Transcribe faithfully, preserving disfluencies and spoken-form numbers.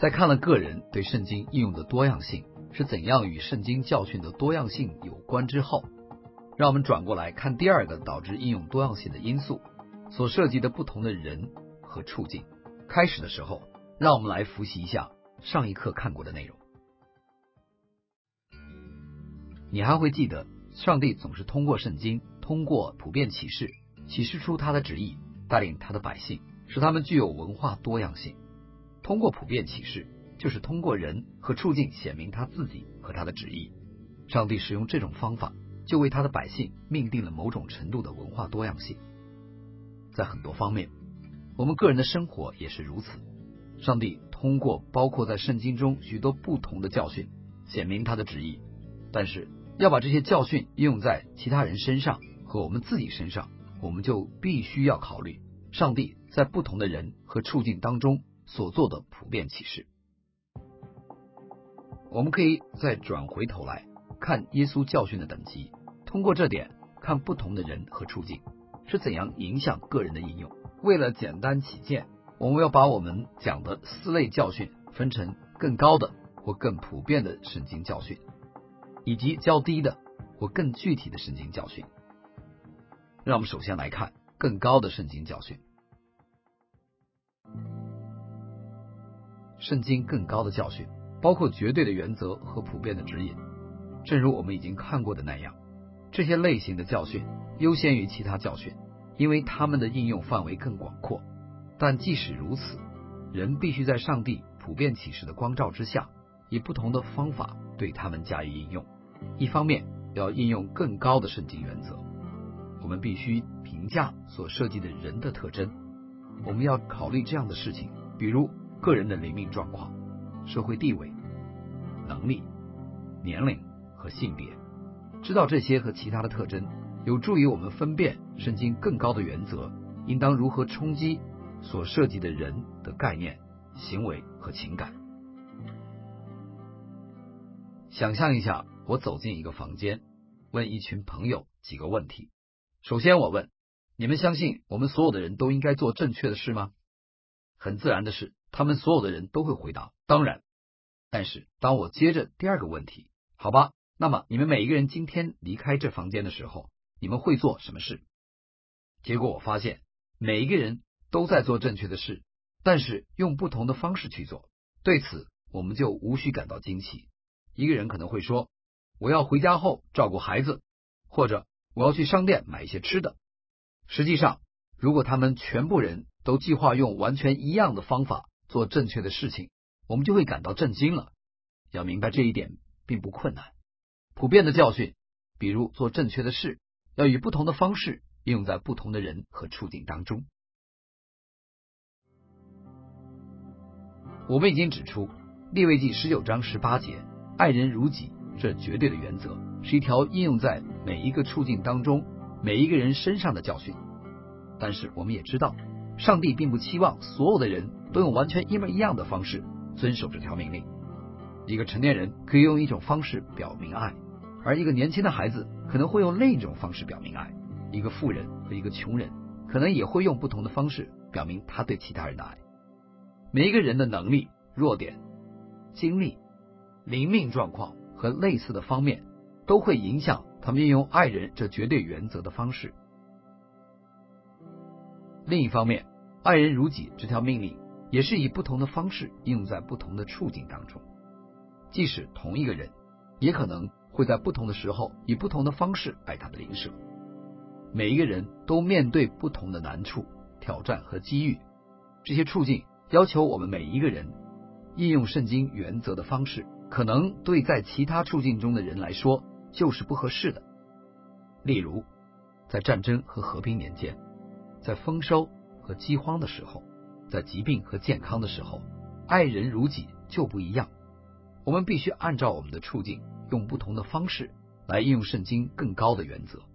在看了个人对圣经应用的多样性是怎样与圣经教训的多样性有关之后，让我们转过来看第二个导致应用多样性的因素所涉及的不同的人和处境。开始的时候，让我们来复习一下上一课看过的内容。你还会记得，上帝总是通过圣经，通过普遍启示，启示出他的旨意，带领他的百姓，使他们具有文化多样性。通过普遍启示，就是通过人和处境显明他自己和他的旨意。上帝使用这种方法，就为他的百姓命定了某种程度的文化多样性。在很多方面，我们个人的生活也是如此。上帝通过包括在圣经中许多不同的教训，显明他的旨意。但是要把这些教训应用在其他人身上和我们自己身上，我们就必须要考虑上帝在不同的人和处境当中所做的普遍启示。我们可以再转回头来看耶稣教训的等级，通过这点看不同的人和处境是怎样影响个人的应用。为了简单起见，我们要把我们讲的四类教训分成更高的或更普遍的圣经教训，以及较低的或更具体的圣经教训。让我们首先来看更高的圣经教训。圣经更高的教训包括绝对的原则和普遍的指引。正如我们已经看过的那样，这些类型的教训优先于其他教训，因为它们的应用范围更广阔。但即使如此，人必须在上帝普遍启示的光照之下，以不同的方法对它们加以应用。一方面要应用更高的圣经原则，我们必须评价所涉及的人的特征。我们要考虑这样的事情，比如个人的灵命状况、社会地位、能力、年龄和性别。知道这些和其他的特征，有助于我们分辨圣经更高的原则应当如何冲击所涉及的人的概念、行为和情感。想象一下，我走进一个房间，问一群朋友几个问题。首先我问，你们相信我们所有的人都应该做正确的事吗？很自然的是，他们所有的人都会回答当然。但是当我接着第二个问题，好吧，那么你们每一个人今天离开这房间的时候，你们会做什么事？结果我发现每一个人都在做正确的事，但是用不同的方式去做。对此我们就无需感到惊奇。一个人可能会说，我要回家后照顾孩子，或者我要去商店买一些吃的。实际上，如果他们全部人都计划用完全一样的方法做正确的事情，我们就会感到震惊了。要明白这一点并不困难。普遍的教训，比如做正确的事，要以不同的方式应用在不同的人和处境当中。我们已经指出，利未记十九章十八节，爱人如己这绝对的原则，是一条应用在每一个处境当中每一个人身上的教训。但是我们也知道，上帝并不期望所有的人都用完全一模一样的方式遵守这条命令。一个成年人可以用一种方式表明爱，而一个年轻的孩子可能会用另一种方式表明爱。一个富人和一个穷人可能也会用不同的方式表明他对其他人的爱。每一个人的能力、弱点、经历、灵命状况和类似的方面都会影响他们运用爱人这绝对原则的方式。另一方面，爱人如己这条命令也是以不同的方式应用在不同的处境当中。即使同一个人，也可能会在不同的时候以不同的方式爱他的邻舍。每一个人都面对不同的难处、挑战和机遇，这些处境要求我们每一个人应用圣经原则的方式，可能对在其他处境中的人来说就是不合适的。例如，在战争和和平年间，在丰收和饥荒的时候，在疾病和健康的时候，爱人如己就不一样。我们必须按照我们的处境，用不同的方式来应用圣经更高的原则。